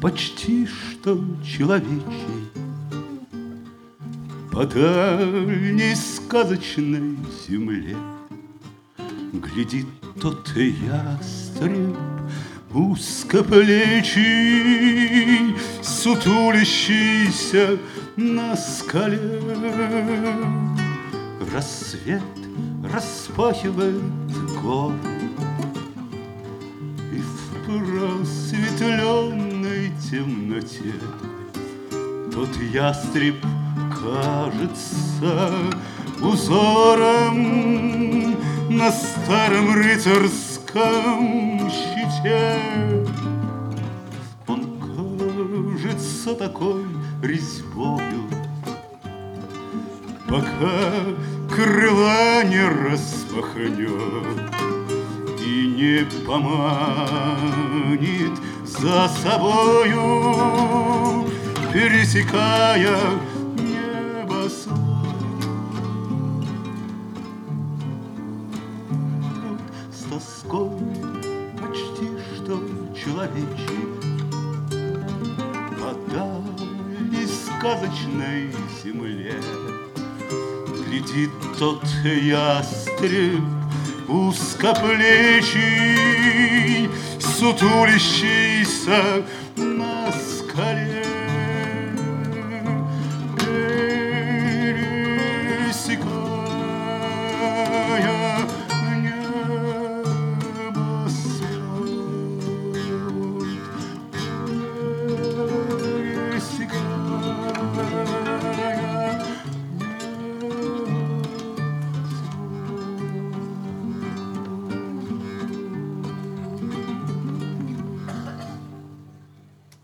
почти что человечий. По дальней сказочной земле глядит тот ястреб узкоплечий, сутулящийся на скале. Рассвет распахивает горы, и в просветленной темноте тот ястреб кажется узором на старом рыцарском щите. Он кажется такой резьбою, пока крыла не распахнет и не поманит за собою, пересекая небосвод. С тоской почти что человечий по дальней сказочной земле глядит тот ястреб узкоплечий, сутулящийся